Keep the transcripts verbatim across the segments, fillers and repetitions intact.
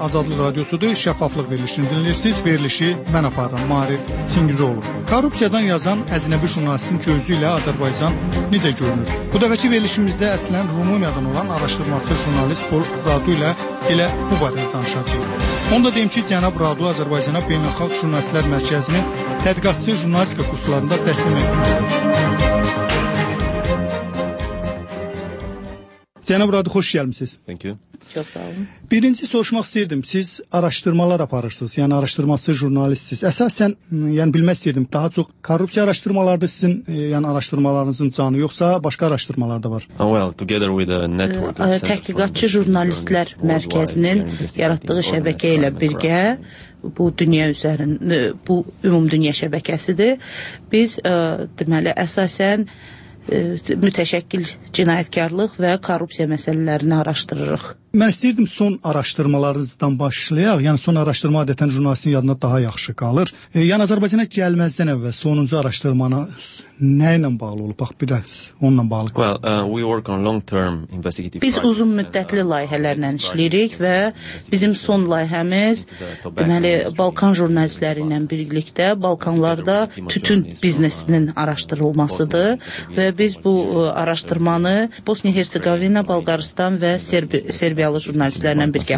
Azadlıq Radiosudur, şəffaflıq verilişini dinləyirsiniz. Verilişi mən aparıram, Maarif Çingizoğlu. Korrupsiyadan yazan əcnəbi jurnalistin gözü ilə Azərbaycan necə görünür? Bu dəfəki verilişimizdə əslən Rumıniyadan olan araşdırmacı jurnalist Paul Radu ilə elə bu barədə danışacağıq. Onu da deyim ki, cənab Radu Azərbaycana Beynəlxalq Jurnalistlər Mərkəzinin tədqiqatçı jurnalistika kurslarında dəstək mövcuddur. Cənab Radu, xoş gəlmisiniz. Thank you. Çox sağ olun. Birinci soruşmaq istəyirdim. Siz araşdırmalar aparırsınız, yəni araşdırmacı jurnalistsiniz. Əsasən, yəni bilmək istəyirdim, daha çox korrupsiya araşdırmalardır sizin, yəni araşdırmalarınızın canı, yoxsa başqa araşdırmalar da var? Oh, well, together with a network of Təhqiqatçı Jurnalistlər Mərkəzinin yaratdığı şəbəkə ilə birgə bu dünya üzərində, bu ümumdünya şəbəkəsidir. Biz ə, deməli əsasən ə, mütəşəkkil cinayətkarlıq və korrupsiya məsələlərini araşdırırıq. Mən istəyirdim son araşdırmalarınızdan başlayaq. Yəni son araşdırma adətən jurnalistin yadına daha yaxşı qalır. E, yəni Azərbaycana gəlməzdən əvvəl sonuncu araşdırmanız nə ilə bağlı olub? Bax biraz onunla bağlı. Well, uh, we work on long-term investigative. Biz uzun müddətli layihələrlə işləyirik və bizim son layihəmiz deməli Balkan jurnalistləri ilə birlikdə Balkanlarda tütün biznesinin araşdırılmasıdır və biz bu araşdırmanı Bosniya-Herseqovina, Bolqarıstan və Serbi Serbiya jurnalistlərlə birgə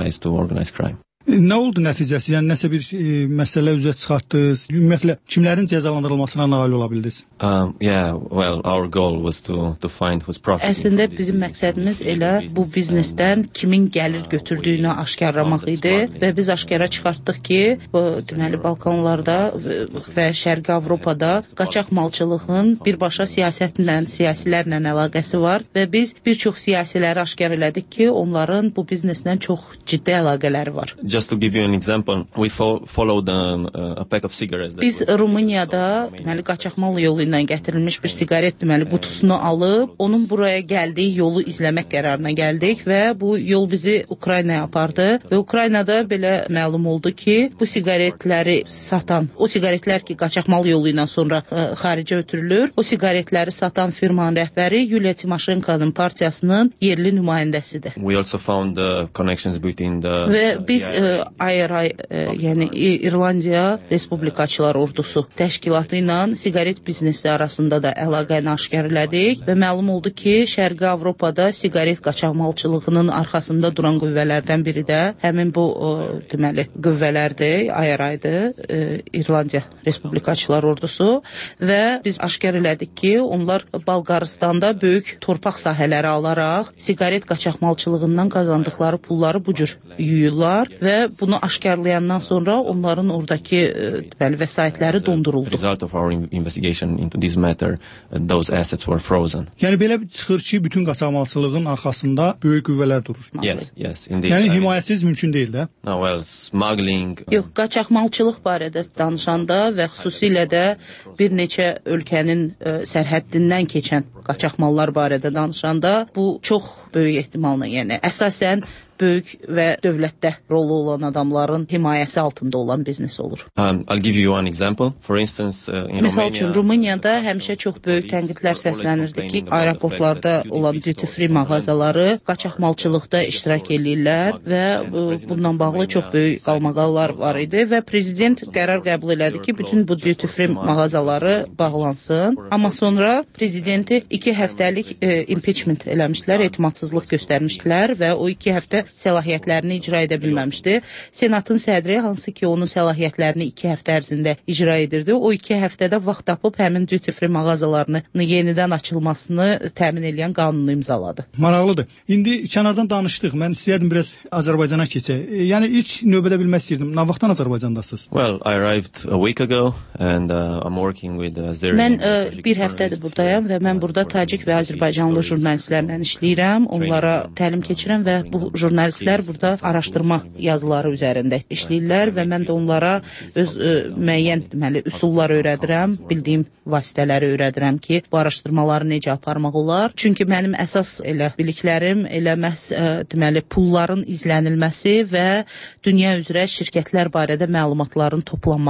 aparır. Nə oldu nəticəsi? Yəni nəsə bir e, məsələ üzə çıxartdınız? Ümumiyyətlə kimlərin cəzalandırılmasına nail ola bildiniz? Um, yeah, well, our goal was to to find who's profiting. Əslində bizim məqsədimiz elə bu biznesdən kimin gəlir götürdüyünü aşkarlamaq idi və biz aşkara çıxartdıq ki, bu deməli Balkanlarda və Şərqi Avropada qaçaq malçılığın birbaşa siyasətlə, siyasilərlə əlaqəsi var və biz bir çox siyasiləri aşkar elədik ki, onların bu bizneslə çox ciddi əlaqələri var. Just to give you an example, we fo followed um, a pack of cigarettes. Biz Rumuniyada deməli qaçaqmal yolu ilə gətirilmiş bir siqaret deməli qutusunu alıb, onun buraya gəldiyi yolu izləmək qərarına gəldik və bu yol bizi Ukraynaya apardı və Ukraynada belə məlum oldu ki, bu siqaretləri satan, o siqaretlər ki qaçaqmal yolu ilə sonra ə, xaricə ötürülür, o siqaretləri satan firmanın rəhbəri Yuliya Timoşenko'nun partiyasının yerli nümayəndəsidir. We also found the connections between the və biz ə, I R I, ə, yəni İrlandiya Respublikaçılar Ordusu təşkilatı ilə siqaret biznesi arasında da əlaqəni aşkar elədik və məlum oldu ki, Şərqi Avropada siqaret qaçaqmalçılığının arxasında duran qüvvələrdən biri də həmin bu ə, deməli qüvvələrdir, I R I-dır, İrlandiya Respublikaçılar Ordusu və biz aşkar elədik ki, onlar Bolqarıstanda böyük torpaq sahələri alaraq siqaret qaçaqmalçılığından qazandıqları pulları bu cür yuyurlar və bunu aşkarlayandan sonra onların oradakı bəli vəsaitləri donduruldu. Result of our investigation into this matter, those assets were frozen. Yəni belə çıxır ki, bütün qaçaqmalçılığın arxasında böyük qüvvələr durur. Yes, yes, indeed. Yəni himayəsiz mümkün deyil də. No, well, smuggling. Yox, qaçaqmalçılıq barədə danışanda və xüsusilə də bir neçə ölkənin ə, sərhəddindən keçən qaçaqmallar barədə danışanda bu çox böyük ehtimalla, yəni əsasən böyük və dövlətdə rolu olan adamların himayəsi altında olan biznes olur. Um, I'll give you one example. For instance, uh, in Misal Romania, üçün, Rumuniyada həmişə çox böyük tənqidlər səslənirdi ki, aeroportlarda olan duty free mağazaları qaçaqmalçılıqda iştirak edirlər və bundan bağlı çox böyük qalmaqallar var idi və prezident qərar qəbul elədi ki, bütün bu duty free mağazaları bağlansın. Amma sonra prezidenti iki həftəlik e, impeachment eləmişlər, etimadsızlıq göstərmişdilər və o iki həftə səlahiyyətlərini icra edə bilməmişdi. Senatın sədri, hansı ki onun səlahiyyətlərini iki həftə ərzində icra edirdi, o iki həftədə vaxt tapıb həmin duty free mağazalarını yenidən açılmasını təmin edən qanunu imzaladı. Maraqlıdır. İndi kənardan danışdıq. Mən istəyərdim biraz Azərbaycana keçək. Yəni ilk növbədə bilmək istəyirdim. Nə vaxtdan Azərbaycandasınız? Well, I arrived a week ago and uh, I'm working with uh, Azeri. Mən ə, bir həftədir buradayam və mən burada Tacik və Azərbaycanlı jurnalistlərlə işləyirəm. Onlara təlim keçirəm və bu jurnalistlər burada araşdırma yazıları üzərində işləyirlər və mən də onlara öz ə, müəyyən deməli üsullar öyrədirəm, bildiyim vasitələri öyrədirəm ki, bu araşdırmaları necə aparmaq olar. Çünki mənim əsas elə biliklərim elə məhz ə, deməli pulların izlənilməsi və dünya üzrə şirkətlər barədə məlumatların toplanması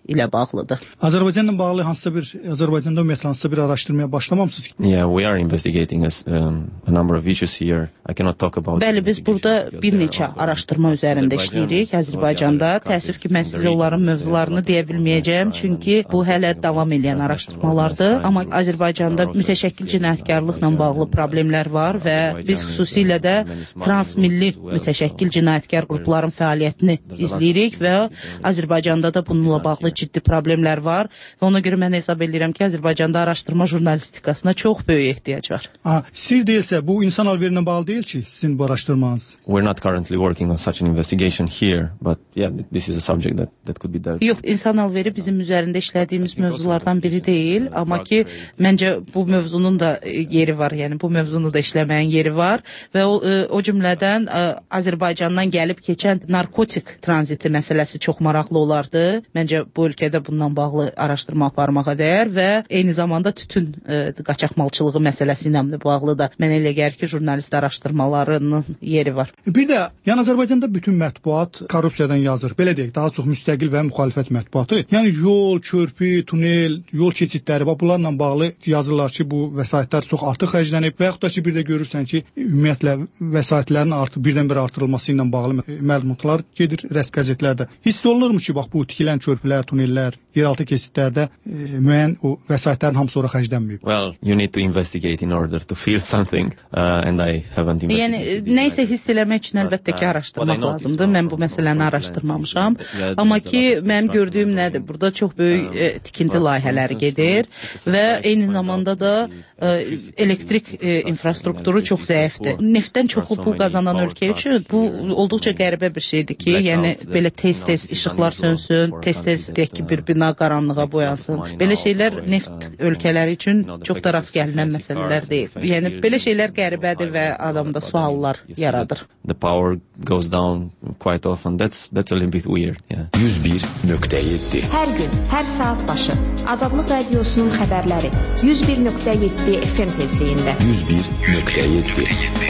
ilə bağlıdır. Azərbaycanla bağlı hansısa bir Azərbaycanda ümumiyyətlə hansısa bir araşdırmaya başlamamısınız ki? Yeah, we are investigating a, um, a number of issues here. I cannot talk about. Bəli, biz burada bir neçə araşdırma üzərində işləyirik Azərbaycanda. Təəssüf ki, mən sizə onların mövzularını deyə bilməyəcəm, çünki bu hələ davam edən araşdırmalardır. Amma Azərbaycanda mütəşəkkil cinayətkarlıqla bağlı problemlər var və biz xüsusilə də transmilli mütəşəkkil cinayətkar qrupların fəaliyyətini izləyirik və Azərbaycanda da bununla bağlı ciddi problemlər var və ona görə mən hesab edirəm ki, Azərbaycanda araşdırma jurnalistikasına çox böyük ehtiyac var. Ha, sir deyilsə, bu insan alverinə bağlı deyil ki, sizin bu araşdırmanız? We're not currently working on such an investigation here, but yeah, this is a subject that that could be dealt. Yox, insan alveri bizim üzərində işlədiyimiz mövzulardan biri deyil, amma ki, məncə bu mövzunun da yeri var, yəni bu mövzunu da işləməyin yeri var və o, o cümlədən Azərbaycandan gəlib keçən narkotik tranziti məsələsi çox maraqlı olardı. Məncə bu ölkədə bundan bağlı araşdırma aparmağa dəyər və eyni zamanda tütün ə, qaçaqmalçılığı məsələsi ilə də bağlı da mənə elə gəlir ki, jurnalist araşdırmalarının yeri var. Bir də, yəni Azərbaycanda bütün mətbuat korrupsiyadan yazır. Belə deyək, daha çox müstəqil və müxalifət mətbuatı. Yəni yol, körpü, tunel, yol keçidləri, bunlarla bağlı yazırlar ki, bu vəsaitlər çox artıq xərclənib və yaxud da ki, bir də görürsən ki, ümumiyyətlə vəsaitlərin artıq birdən-bir artırılması ilə bağlı məlumatlar gedir rəsmi qəzetlərdə. Hiss olunurmu ki, bax bu tikilən körpülər, tunellər, yeraltı keçidlərdə e, müəyyən o vəsaitlərin hamısı ora xərclənməyib? Well, you need to investigate in order to feel something, uh, and I haven't investigated. Yəni nəysə hiss eləmək üçün əlbəttə ki, araşdırmaq lazımdır. Mən bu məsələni araşdırmamışam. Amma ki, mənim gördüyüm nədir? Burada çox böyük e, tikinti layihələri gedir və eyni zamanda da e, elektrik e, infrastrukturu çox zəifdir. Neftdən çoxlu pul qazanan ölkə üçün bu olduqca qəribə bir şeydir ki, yəni belə tez-tez işıqlar sönsün, tez-tez deyək ki, bir bina qaranlığa boyansın. Belə şeylər neft ölkələri üçün çox da rast gəlinən məsələlər deyil. Yəni belə şeylər qəribədir və adamda suallar yaradır. The power goes down quite often. That's that's a little bit weird. Yeah. yüz bir nöqtə yeddi. Hər gün, hər saat başı Azadlıq Radiosunun xəbərləri yüz bir nöqtə yeddi F M tezliyində. yüz bir nöqtə yeddi.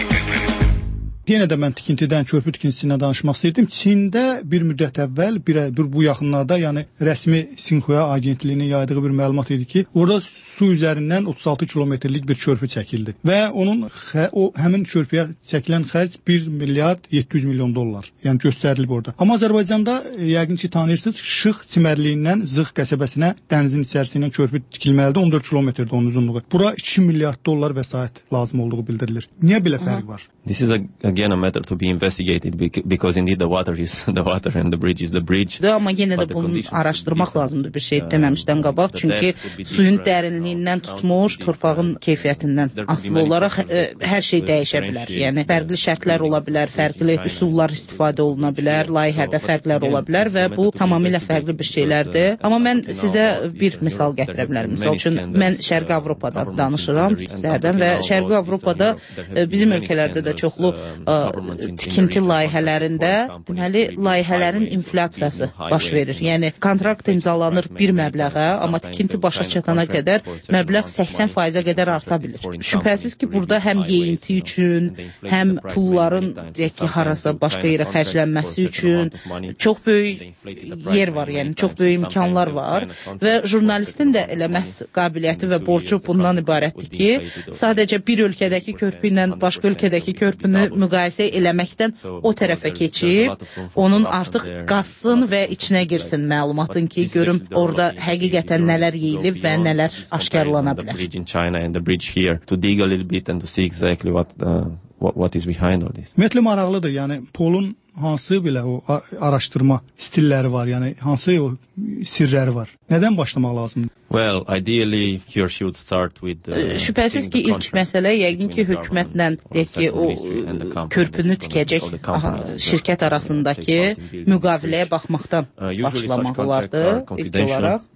Yenə də mən tikintidən, körpü tikintisindən danışmaq istəyirdim. Çində bir müddət əvvəl, bir, bir bu yaxınlarda, yəni rəsmi Sinxua agentliyinin yaydığı bir məlumat idi ki, orada su üzərindən otuz altı kilometrlik bir körpü çəkildi və onun xə, o həmin körpüyə çəkilən xərc bir milyard yeddi yüz milyon dollar. Yəni göstərilib orada. Amma Azərbaycanda yəqin ki tanıyırsınız, Şıx çimərliyindən Zıx qəsəbəsinə dənizin içərisindən körpü tikilməlidir. on dörd kilometrdir onun uzunluğu. Bura iki milyard dollar vəsait lazım olduğu bildirilir. Niyə belə fərq var? This is a, again a matter to be investigated because indeed the water is the water and the bridge is the bridge. Amma yenə də bunu araşdırmaq lazımdır bir şey deməmişdən qabaq. Çünki suyun dərinliyindən tutmuş, torpağın keyfiyyətindən asılı olaraq ə, hər şey dəyişə bilər. Yəni fərqli şərtlər ola bilər, fərqli üsullar istifadə oluna bilər, layihədə fərqlər ola bilər və bu tamamilə fərqli bir şeylərdir. Amma mən sizə bir misal gətirə bilərəm. Məsəl üçün mən Şərqi Avropada danışıram sizlərdən və Şərqi Avropada ə, bizim ölkələrdə də çoxlu ə, tikinti layihələrində deməli layihələrin inflyasiyası baş verir. Yəni kontrakt imzalanır bir məbləğə, amma tikinti başa çatana qədər məbləğ səksən faizə qədər arta bilir. Şübhəsiz ki, burada həm yeyinti üçün, həm pulların deyək ki, harasa başqa yerə xərclənməsi üçün çox böyük yer var, yəni çox böyük imkanlar var və jurnalistin də elə məhz qabiliyyəti və borcu bundan ibarətdir ki, sadəcə bir ölkədəki körpü ilə başqa ölkədəki körpünü müqayisə eləməkdən o tərəfə keçib, onun artıq qazsın və içinə girsin məlumatın ki, görüm orada həqiqətən nələr yeyilib və nələr aşkarlana bilər. Ümumiyyətlə maraqlıdır, yəni Polun hansı belə o araşdırma stilləri var, yəni hansı o sirləri var? Nədən başlamaq lazımdır? Well, ideally you should start with the Şübhəsiz ki, ilk məsələ yəqin ki, hökumətlə deyək ki, o körpünü tikəcək aha, şirkət arasındakı müqaviləyə baxmaqdan başlamaq olardı ilk olaraq.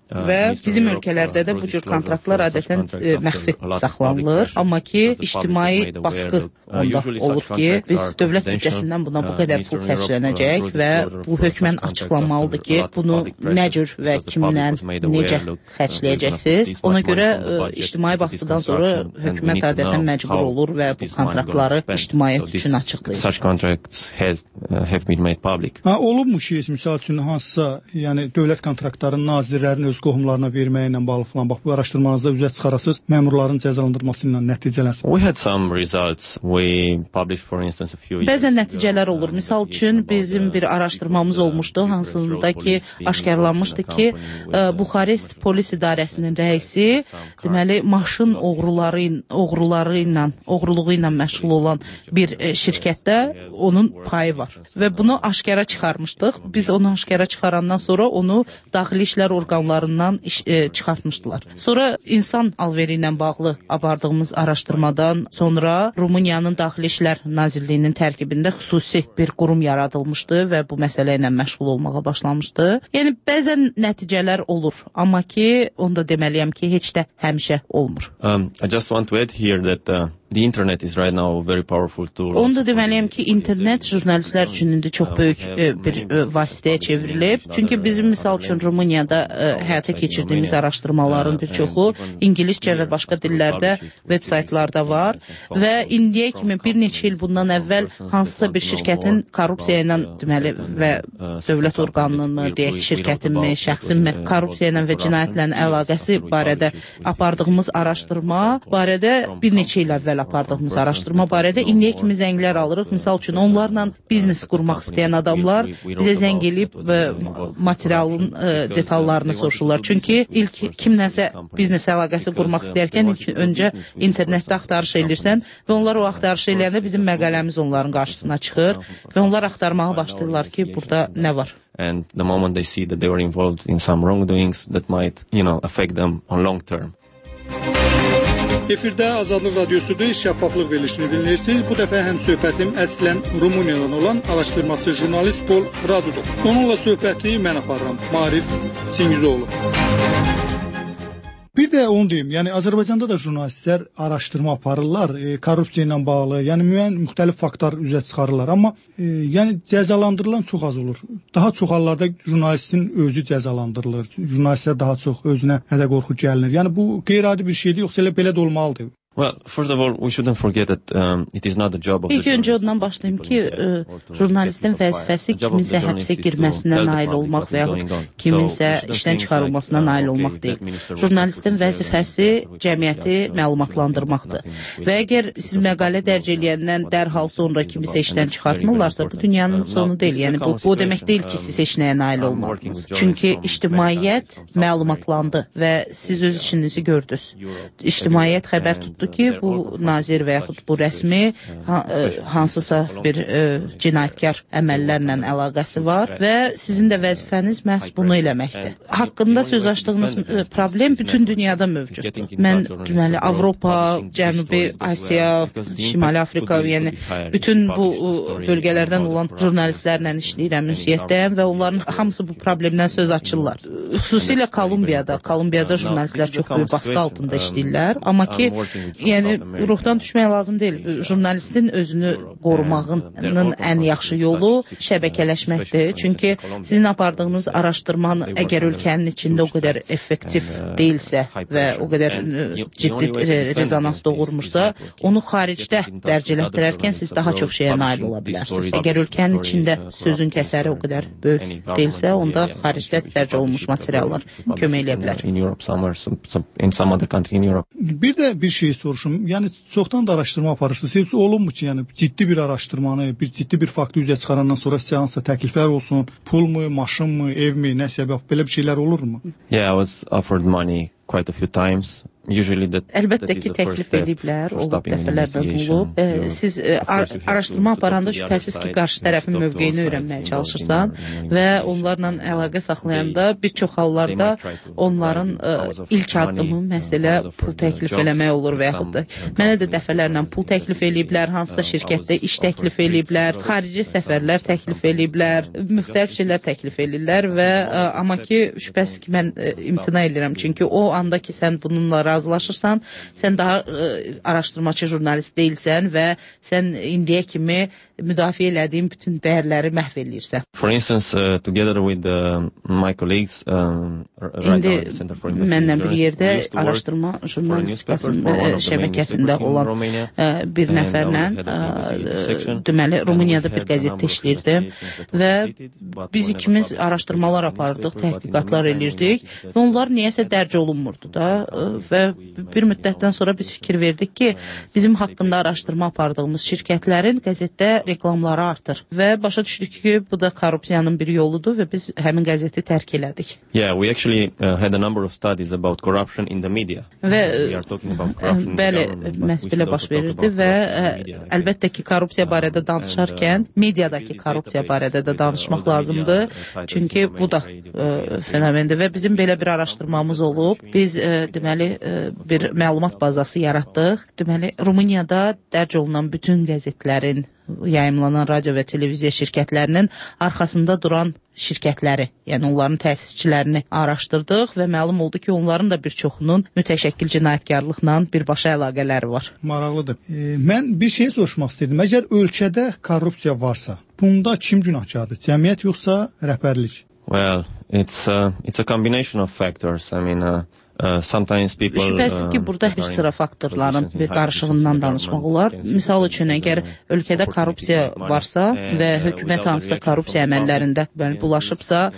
və bizim ölkələrdə də bu cür kontraktlar adətən e, məxfi saxlanılır. Amma ki, ictimai baskı onda olur ki, biz dövlət büdcəsindən buna bu qədər pul xərclənəcək və bu hökmən açıqlanmalıdır ki, bunu nə cür və kimlə, necə xərcləyəcəksiniz. Ona görə e, ictimai baskıdan sonra hökumət adətən məcbur olur və bu kontraktları ictimaiyyət üçün açıqlayır. Such contracts have, uh, have been made public. Ha, olubmu ki, misal üçün hansısa, yəni dövlət kontraktlarının nazirlərin öz qohumlarına verməyi ilə bağlı falan, bax bu araşdırmanızda üzə çıxarasınız, məmurların cəzalandırması ilə nəticələnsin. We had some results. We published, for instance, a few Bəzən nəticələr olur. Misal üçün bizim bir araşdırmamız olmuşdu, hansında ki, aşkarlanmışdı ki, Buxarest polis idarəsinin rəisi, deməli, maşın oğruları, oğruları ilə, oğruluğu ilə məşğul olan bir şirkətdə onun payı var. Və bunu aşkara çıxarmışdıq. Biz onu aşkara çıxarandan sonra onu daxili işlər orqanlarından iş, e, çıxartmışdılar. Sonra insan alveri ilə bağlı apardığımız araşdırmadan sonra Rumıniyanın Daxili İşlər Nazirliyinin tərkibində xüsusi bir qurum yaradılmışdı və bu məsələ ilə məşğul olmağa başlamışdı. Yəni, bəzən nəticələr olur. Amma ki, onu da deməliyəm ki, heç də həmişə olmur. Um, I just want to add here that uh, the internet is right now a very powerful tool. Onu da deməliyəm ki, internet jurnalistlər üçün indi çox böyük e, bir e, vasitəyə çevrilib. Çünki bizim misal üçün Rumuniyada e, həyata keçirdiyimiz araşdırmaların bir çoxu ingiliscə və başqa dillərdə veb-saytlarda var və indiyə kimi bir neçə il bundan əvvəl hansısa bir şirkətin korrupsiya ilə deməli və dövlət orqanının mı, deyək şirkətin mi, şəxsin mi korrupsiya ilə və cinayətlə əlaqəsi barədə apardığımız araşdırma barədə bir neçə il əvvəl apardığımız araşdırma barədə indiyə kimi zənglər alırıq. Misal üçün onlarla biznes qurmaq istəyən adamlar bizə zəng elib və materialın e, detallarını soruşurlar. Çünki ilk kimləsə biznes əlaqəsi qurmaq istəyərkən ilk öncə internetdə axtarış edirsən və onlar o axtarış eləyəndə bizim məqaləmiz onların qarşısına çıxır və onlar axtarmağa başlayırlar ki, burada nə var. And the moment they see that they were involved in some wrongdoings that might, you know, affect them on long term. Efirdə Azadlıq Radiosudur, şəffaflıq verilişini dinləyirsiniz. Bu dəfə həm söhbətim əslən Rumıniyadan olan araşdırmacı jurnalist Pol Radudur. Onunla söhbəti mən aparıram, Maarif Çingizoğlu. Bir də onu deyim, yəni Azərbaycanda da jurnalistlər araşdırma aparırlar, e, korrupsiya ilə bağlı, yəni müəyyən müxtəlif faktlar üzə çıxarırlar, amma e, yəni cəzalandırılan çox az olur. Daha çox hallarda jurnalistin özü cəzalandırılır, jurnalistlər daha çox özünə hədə-qorxu gəlinir. Yəni bu qeyri-adi bir şeydir, yoxsa elə belə də olmalıdır? Well, first of all, we shouldn't forget that um, it is not the job of İlk öncə ondan başlayayım ki, e, jurnalistin vəzifəsi kiminsə həbsə girməsinə nail olmaq və yaxud kiminsə işdən çıxarılmasına nail olmaq deyil. Jurnalistin vəzifəsi cəmiyyəti məlumatlandırmaqdır. Və əgər siz məqalə dərc eləyəndən dərhal sonra kimisə işdən çıxartmırlarsa, bu dünyanın sonu deyil. Yəni bu, bu demək deyil ki, siz heç nəyə nail olmadınız. Çünki ictimaiyyət məlumatlandı və siz öz işinizi gördünüz. İctimaiyyət xəbər tutdu ki, bu nazir və yaxud bu rəsmi ha, hansısa bir e, cinayətkar əməllərlə əlaqəsi var və sizin də vəzifəniz məhz bunu eləməkdir. Haqqında söz açdığınız e, problem bütün dünyada mövcuddur. Mən deməli Avropa, Cənubi Asiya, Şimali Afrika, yəni bütün bu bölgələrdən olan jurnalistlərlə işləyirəm, ünsiyyətdəyəm və onların hamısı bu problemdən söz açırlar. Xüsusilə Kolumbiyada, Kolumbiyada jurnalistlər çox böyük baskı altında işləyirlər, amma ki yəni ruhdan düşmək lazım deyil. Jurnalistin özünü qorumağının ən yaxşı yolu şəbəkələşməkdir. Çünki sizin apardığınız araşdırmanın əgər ölkənin içində o qədər effektiv deyilsə və o qədər ciddi rezonans doğurmursa, onu xaricdə dərc elətdirərkən siz daha çox şeyə nail ola bilərsiniz. Əgər ölkənin içində sözün kəsəri o qədər böyük deyilsə, onda xaricdə dərc olunmuş materiallar kömək eləyə bilər. Bir də bir şey soruşum. Yəni çoxdan da araşdırma aparırsınız. Heç olunmu ki, yəni ciddi bir araşdırmanı, bir ciddi bir faktı üzə çıxarandan sonra sizə hansısa təkliflər olsun, pulmu, maşınmı, evmi, nəsə belə bir şeylər olurmu? Yeah, I was offered money quite a few times. usually that Əlbəttə that is ki, the first təklif step ediblər, for olub stopping an dəfələrdən investigation. olub. E, You- siz e, of course ar you have to- araşdırma to aparanda talk to the şübhəsiz other ki, side, qarşı you have tərəfin to talk to all mövqeyini sides öyrənməyə involved çalışırsan in the- in the və investigation. onlarla əlaqə saxlayanda They- bir çox hallarda they might try to onların bribe you e, because of ilk money, addımı uh, məsələ because of pul the təklif jobs, eləmək olur və yaxud da some mənə də companies dəfələrlə pul offer təklif eləyiblər, hansısa Uh, şirkətdə I was iş təklif offered eləyiblər, trips, xarici some səfərlər təklif companies, eləyiblər, uh, müxtəlif şeylər təklif eləyirlər və ə, amma ki, şübhəsiz ki, mən ə, imtina edirəm. Çünki o anda ki, sən bununla razılaşırsan, sən daha ə, araşdırmaçı jurnalist deyilsən və sən indiyə kimi müdafiə elədiyin bütün dəyərləri məhv eləyirsən. For instance, uh, together with uh, my colleagues, um, right İndi now at the Center for Investigative mənlə bir Journalism, yerdə we used to work araşdırma for a jurnalistikasının newspaper, for one ə, of the main şəbəkəsində newspapers in olan Romania. ə, bir And nəfərlə I was head of the investigative ə, section. deməli And Rumuniyada we bir had a qəzetdə number of işləyirdim investigations that və were completed, but biz were never ikimiz published araşdırmalar in the apardıq, newspaper, but in the təhqiqatlar meantime, elirdik we noticed və onlar niyəsə dərc olunmurdu da ə, və bir müddətdən sonra biz fikir verdik ki, bizim haqqında araşdırma apardığımız şirkətlərin qəzetdə reklamları artır və başa düşdük ki, bu da korrupsiyanın bir yoludur və biz həmin qəzeti tərk elədik. Yeah, we actually uh, had a number of studies about corruption in the media. Və We are talking about corruption in the bəli, government, but məhz we belə should baş also talk verirdi about və corruption in ə, the media, I think. əlbəttə ki, korrupsiya barədə danışarkən mediadakı korrupsiya barədə də danışmaq lazımdır. Çünki bu da ə, fenomendir və bizim belə bir araşdırmamız olub. Biz ə, deməli ə, bir məlumat bazası yaratdıq. Deməli Rumuniyada dərc olunan bütün qəzetlərin, yayımlanan radio və televiziya şirkətlərinin arxasında duran şirkətləri, yəni onların təsisçilərini araşdırdıq və məlum oldu ki, onların da bir çoxunun mütəşəkkil cinayətkarlıqla birbaşa əlaqələri var. Maraqlıdır. E, mən bir şey soruşmaq istəyirdim. Əgər ölkədə korrupsiya varsa, bunda kim günahkardır? Cəmiyyət yoxsa rəhbərlik? Well, it's uh, it's a combination of factors. I mean, uh, uh, sometimes people. Şübhəsiz ki, burada bir sıra faktorların bir qarışığından danışmaq olar. Misal üçün, əgər ölkədə korrupsiya varsa və hökumət hansısa korrupsiya əməllərində bulaşıbsa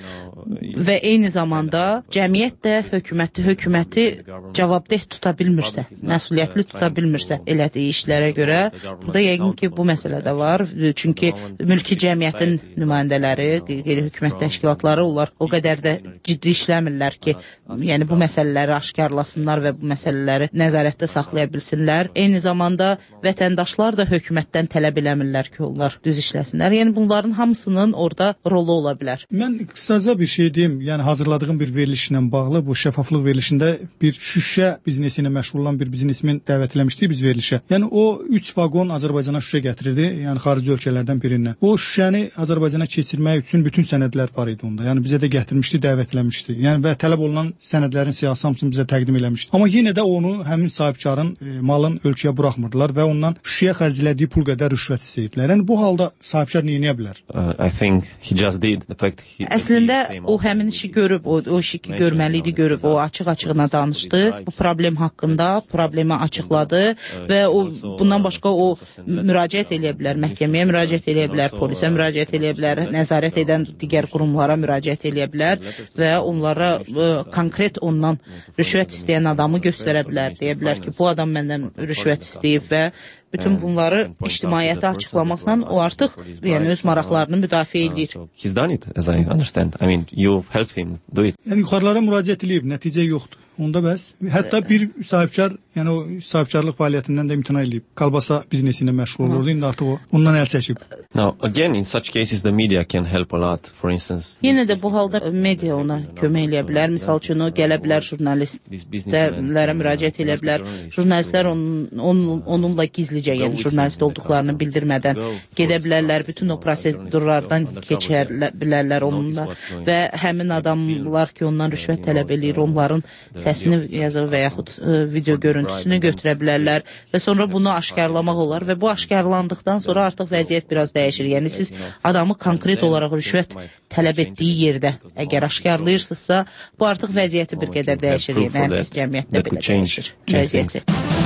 və eyni zamanda cəmiyyət də hökuməti, hökuməti cavabdeh tuta bilmirsə, məsuliyyətli tuta bilmirsə elədiyi işlərə görə, burada yəqin ki, bu məsələ də var. Çünki mülki cəmiyyətin nümayəndələri, qeyri-hökumət təşkilatları, onlar o qədər də ciddi işləmirlər ki, yəni bu məsələləri aşkarlasınlar və bu məsələləri nəzarətdə saxlaya bilsinlər. Eyni zamanda vətəndaşlar da hökumətdən tələb eləmirlər ki, onlar düz işləsinlər. Yəni bunların hamısının orada rolu ola bilər. Mən qısaca bir şey deyim, yəni hazırladığım bir verilişlə bağlı, bu şəffaflıq verilişində bir şüşə biznesi ilə məşğul olan bir biznesmen dəvət eləmişdik biz verilişə. Yəni o üç vaqon Azərbaycana şüşə gətirirdi, yəni xarici ölkələrdən birindən. O şüşəni Azərbaycana keçirmək üçün bütün sənədlər var idi onda. Yəni bizə də gətirmişdi, dəvət eləmişdi. Yəni və tələb olunan sənədlərin siyasi hamısını bizə təqdim eləmişdi. Amma yenə də onu həmin sahibkarın e, malın ölkəyə buraxmırdılar və ondan şüşəyə xərclədiyi pul qədər rüşvət istəyirdilər. Yəni bu halda sahibkar nə edə bilər? Uh, I think he just did. In fact, he, Əslində o həmin işi görüb, o, o işi ki görməli idi, görüb, o açıq-açığına danışdı. Bu problem haqqında problemi açıqladı və o bundan başqa o müraciət eləyə bilər, məhkəməyə müraciət eləyə bilər, polisə müraciət eləyə bilər, nəzarət edən digər qurumlara müraciət eləyə bilər və onlara ə, konkret ondan rüşvət istəyən adamı göstərə bilər. Deyə bilər ki, bu adam məndən rüşvət istəyib və bütün bunları ictimaiyyətə açıqlamaqla o artıq yəni öz maraqlarını müdafiə edir. He's done it, as I understand. I mean, you helped him do it. Yəni yuxarılara müraciət edib, nəticə yoxdur. Onda bəs hətta bir sahibkar, yəni o sahibkarlıq fəaliyyətindən də imtina edib. Kalbasa biznesi ilə məşğul olurdu, indi artıq o ondan əl çəkib. Now, again, in such cases, the media can help a lot. For instance, Yenə də bu halda media ona kömək eləyə bilər. Misal üçün o gələ bilər jurnalistlərə müraciət eləyə bilər. Jurnalistlər onun, onun, onunla gizlicə, yəni jurnalist olduqlarını bildirmədən gedə bilərlər. Bütün o prosedurlardan keçə bilərlər onunla və həmin adamlar ki, ondan rüşvət tələb eləyir, onların səsini yazır və yaxud ə, video görüntüsünü götürə bilərlər və sonra bunu aşkarlamaq olar və bu aşkarlandıqdan sonra artıq vəziyyət biraz dəyişir. Yəni siz adamı konkret olaraq rüşvət tələb etdiyi yerdə əgər aşkarlayırsınızsa, bu artıq vəziyyəti bir qədər dəyişir. Yəni həm biz cəmiyyətdə belə dəyişir vəziyyəti.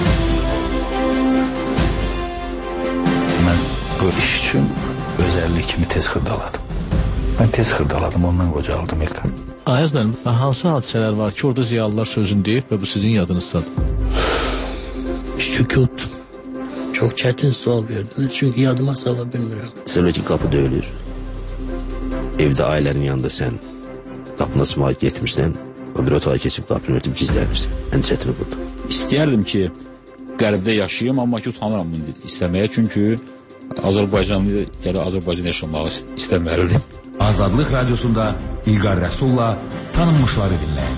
Mən bu iş üçün özəllik kimi tez xırdaladım. Mən tez xırdaladım, ondan qocaldım İlqar. Ayaz mənim, hansı hadisələr var ki, orada ziyalılar sözünü deyib və bu sizin yadınızdadır? Sükut. Çok çetin sual verdin çünkü yadıma sala bilmiyorum. Mesela ki kapı döyülür. Evdə ailənin yanında sən qapını açmağa getmirsən, O bir otağa keçib qapını örtüb gizlənirsən. Ən çətini burada. İstəyərdim ki, qərbdə yaşayım, amma ki, utanıram bunu istəməyə, çünki Azərbaycanlı ya da Azərbaycan yaşamağı istəməlidir. Azadlıq Radiosunda İlqar Rəsulla tanınmışları dinləyin.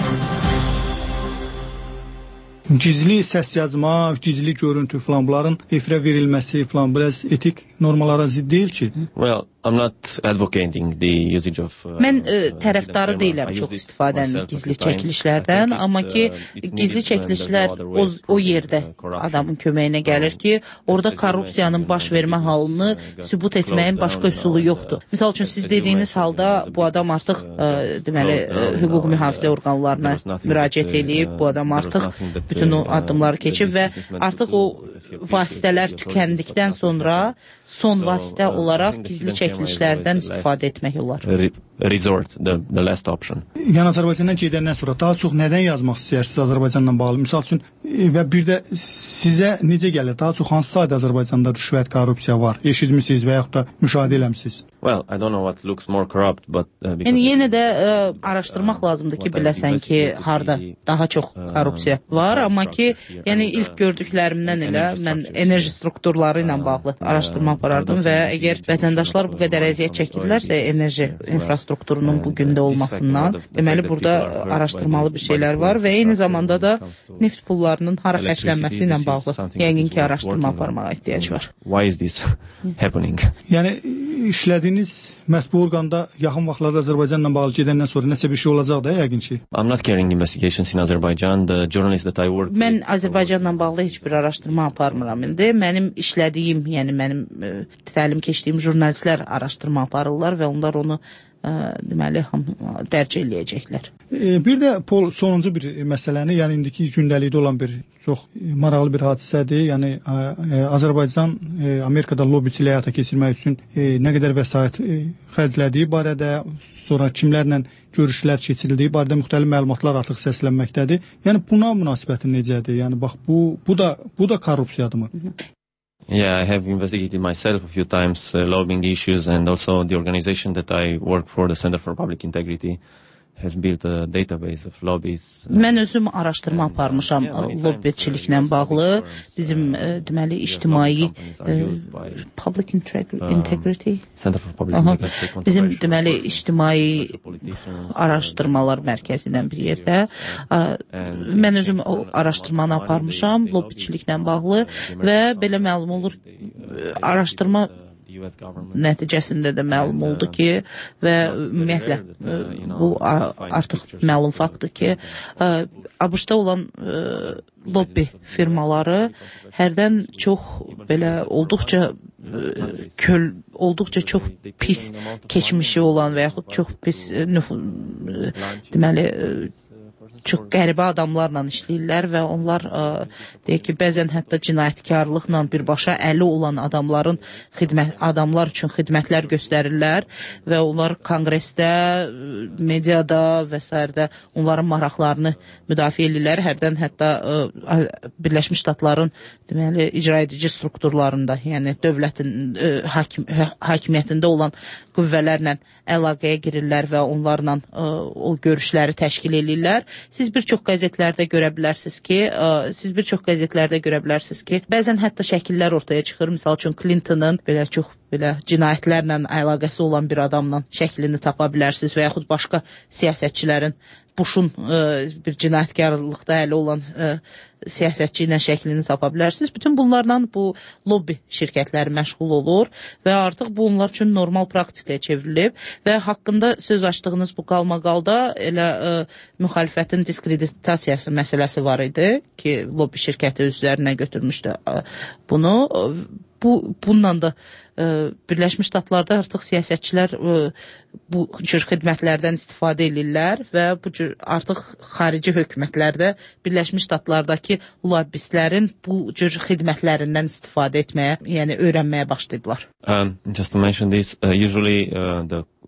Gizli səs yazma, gizli görüntü falan bunların efirə verilməsi falan biraz etik normalara zidd deyil ki? Well, I'm not advocating the usage of... Uh, Mən ə, tərəfdarı deyiləm çox istifadənin gizli çəkilişlərdən, amma ki, gizli çəkilişlər o, o yerdə adamın köməyinə gəlir ki, orada korrupsiyanın baş vermə halını sübut etməyin başqa üsulu yoxdur. Misal üçün, siz dediyiniz halda bu adam artıq ə, deməli, ə, hüquq mühafizə orqanlarına müraciət edib, bu adam artıq bütün o addımları keçib və artıq o vasitələr tükəndikdən sonra son vasitə olaraq gizli çəkilişlərdən istifadə etmək olar. Resort, the, the last option. Yəni Azərbaycandan gedəndən sonra daha çox nədən yazmaq istəyirsiniz Azərbaycanla bağlı? Misal üçün və bir də sizə necə gəlir? Daha çox hansı sayda Azərbaycanda rüşvət, korrupsiya var? Eşitmisiniz və yaxud da müşahidə eləmisiniz? Well, I don't know what looks more corrupt, but uh, yəni yenə də ə, araşdırmaq lazımdır ki, biləsən ki, harda daha çox korrupsiya var, amma ki, yəni ilk gördüklərimdən elə mən enerji strukturları ilə bağlı araşdırma aparardım və əgər vətəndaşlar bu qədər əziyyət çəkirlərsə enerji infrastrukturunun bu gündə olmasından, deməli burada araşdırmalı bir şeylər var və eyni zamanda da neft pullarının hara xərclənməsi ilə bağlı yəqin ki, araşdırma aparmağa ehtiyac var. Why is this happening? Yəni işlədiyiniz mətbu orqanda yaxın vaxtlarda Azərbaycanla bağlı gedəndən sonra nəsə bir şey olacaq da yəqin ki. I'm not carrying investigations in Azerbaijan. The journalists that I work with... Mən Azərbaycanla bağlı heç bir araşdırma aparmıram indi. Mənim işlədiyim, yəni mənim ə, təlim keçdiyim jurnalistlər araşdırma aparırlar və onlar onu ə, deməli dərc eləyəcəklər. E, bir də Pol sonuncu bir məsələni, yəni indiki gündəlikdə olan bir çox maraqlı bir hadisədir. Yəni ə, Azərbaycan ə, Amerikada lobbiçiliyi həyata keçirmək üçün ə, nə qədər vəsait ə, xərclədiyi barədə, sonra kimlərlə görüşlər keçirildiyi barədə müxtəlif məlumatlar artıq səslənməkdədir. Yəni buna münasibətin necədir? Yəni bax bu bu da bu da korrupsiyadırmı? Yeah, I have investigated myself a few times uh, lobbying issues, and also the organization that I work for, the Center for Public Integrity, has built a database of lobbies. Mən özüm araşdırma aparmışam lobbiçiliklə bağlı. Bizim ə, deməli ictimai ə, public integrity Center for Public Integrity. Bizim deməli ictimai araşdırmalar mərkəzindən bir yerdə. Ə, mən özüm o araşdırmanı aparmışam lobbiçiliklə bağlı və belə məlum olur araşdırma nəticəsində də məlum oldu ki və ümumiyyətlə bu artıq məlum faktdır ki ABŞ-da olan lobbi firmaları hərdən çox belə olduqca köl, olduqca çox pis keçmişi olan və yaxud çox pis nüfuz, deməli çox qəribə adamlarla işləyirlər və onlar ə, deyək ki, bəzən hətta cinayətkarlıqla birbaşa əli olan adamların xidmət adamlar üçün xidmətlər göstərirlər və onlar konqresdə, mediada və s. onların maraqlarını müdafiə edirlər. Hərdən hətta ə, Birləşmiş Ştatların deməli icra edici strukturlarında, yəni dövlətin ə, hakim, hakimiyyətində olan qüvvələrlə əlaqəyə girirlər və onlarla ə, o görüşləri təşkil edirlər. Siz bir çox qəzetlərdə görə bilərsiniz ki, ə, siz bir çox qəzetlərdə görə bilərsiniz ki, bəzən hətta şəkillər ortaya çıxır. Misal üçün Clinton'ın belə çox belə cinayətlərlə əlaqəsi olan bir adamla şəklini tapa bilərsiniz və yaxud başqa siyasətçilərin Bush'un ə, bir cinayətkarlıqda əli olan ə, siyasətçi ilə şəklini tapa bilərsiniz. Bütün bunlarla bu lobbi şirkətləri məşğul olur və artıq bu onlar üçün normal praktikaya çevrilib və haqqında söz açdığınız bu qalmaqalda elə ə, müxalifətin diskreditasiyası məsələsi var idi ki, lobbi şirkəti özlərinə götürmüşdü ə, bunu. Bu, bununla da ə, Birləşmiş Ştatlarda artıq siyasətçilər ə, bu cür xidmətlərdən istifadə edirlər və bu cür artıq xarici hökumətlərdə Birləşmiş Ştatlardakı lobbistlərin bu cür xidmətlərindən istifadə etməyə, yəni öyrənməyə başlayıblar. Um, just to mention this, uh, usually uh, the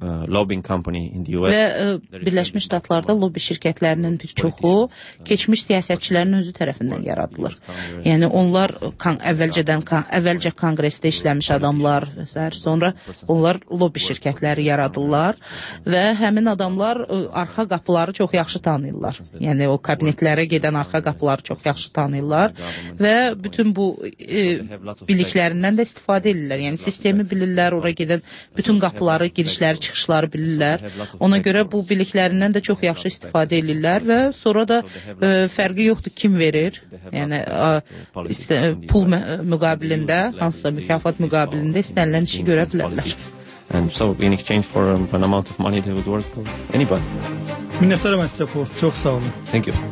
uh, lobbying company in the U S. Və ə, Birləşmiş Ştatlarda lobbi şirkətlərinin bir çoxu keçmiş siyasətçilərin özü tərəfindən yaradılır. Yəni onlar kan, əvvəlcədən kan, əvvəlcə konqresdə işləmiş adamlar və s. sonra onlar lobbi şirkətləri yaradırlar və həmin adamlar ə, arxa qapıları çox yaxşı tanıyırlar. Yəni o kabinetlərə gedən arxa qapıları çox yaxşı tanıyırlar və bütün bu ə, biliklərindən də istifadə edirlər. Yəni sistemi bilirlər, ora gedən bütün qapıları, girişləri, çıxışları bilirlər. Ona görə bu biliklərindən də çox yaxşı istifadə edirlər və sonra da ə, fərqi yoxdur kim verir. Yəni ə, istə, pul müqabilində, hansısa mükafat müqabilində istənilən işi görə bilərlər. And so in exchange for um, an amount of money they would work for anybody. Minnətdaram sizə Ford. Çox sağ olun. Thank you.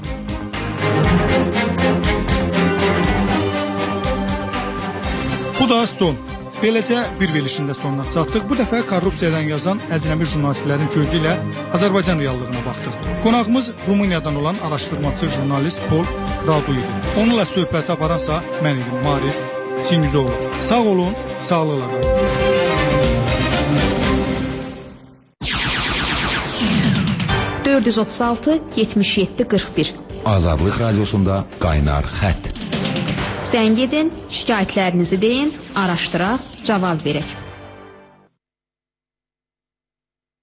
Bu da son. Beləcə bir verilişində sonuna çatdıq. Bu dəfə korrupsiyadan yazan əcnəbi jurnalistlərin gözü ilə Azərbaycan reallığına baxdıq. Qonağımız Rumıniyadan olan araşdırmaçı jurnalist Pol Radu idi. Onunla söhbət aparansa mən idim Marif Çingizoğlu. Sağ olun, sağlıqla qalın. dörd yüz otuz altı yetmiş yeddi qırx bir Azadlıq Radiosunda qaynar xətt. Zəng edin, şikayətlərinizi deyin, araşdıraq, cavab verək.